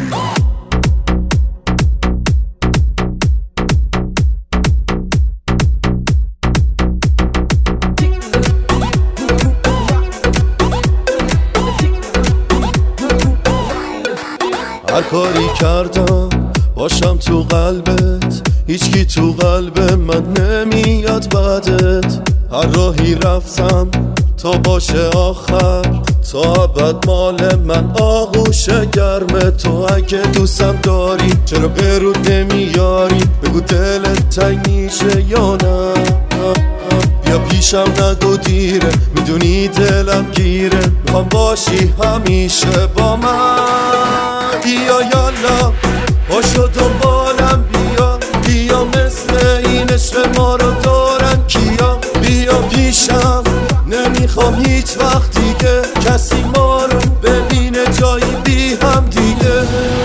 هر کاری کردم باشم تو قلبت، هیچکی تو قلب من نمیاد بعدت. هر راهی رفتم تا باشه آخر، تا ابد مال من آغوش گرم تو. اگه دوستم داری چرا به رود نمیاری؟ بگو دلت تنگ میشه یا نه؟ بیا پیشم نگو دیره، میدونی دلم گیره، میخوام باشی همیشه با من. بیا یالا باشو دنبالم، بیا مثل این عشق ما رو دارن کیا. بیا پیشم نمیخوام هیچ وقت دیگه کسی ما رو ببینه جایی بی هم دیگه.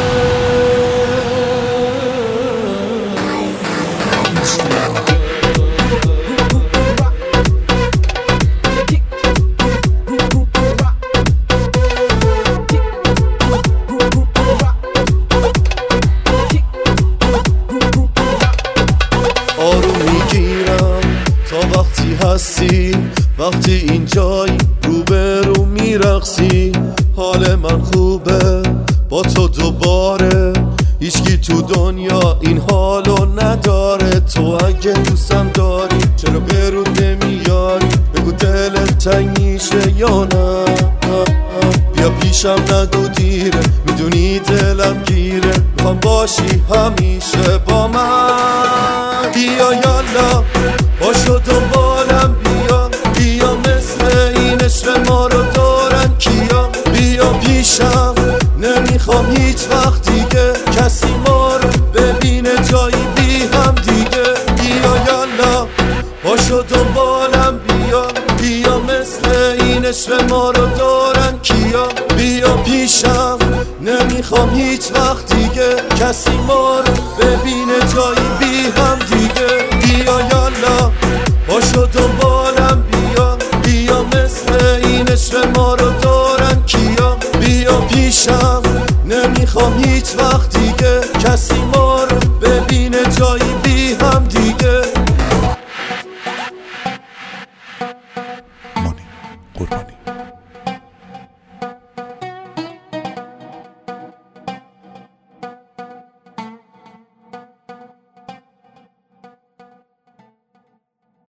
آروم میگیرم تا وقتی هستی، وقتی اینجایی روبرو میرقصی. حال من خوبه با تو دوباره، هیچکی تو دنیا این حالو نداره. تو اگه دوستم داری چرا به رو نمیاری؟ بگو دلت تنگ میشه یا نه؟ بیا پیشم نگو دیره، میدونی دلم گیره، میخوام باشی همیشه با من. بیا یالا باشو دنبالم، بیا مثل این عشق ما رو دارن کیا. بیا پیشم نمیخوام هیچ وقت دیگه کسی ما رو ببینه جایی بی هم دیگه. بیا یالا باشو دنبالم، بیا مثل این عشق ما رو دارن کیا. بیا پیشم نمیخوام هیچ وقت دیگه کسی ما رو ببینه جایی بی هم دیگه. بیا یالا باشو دنبالم، بیا مثل این عشق ما رو دارن کیا. بیا پیشم نمیخوام هیچ وقت دیگه کسی ما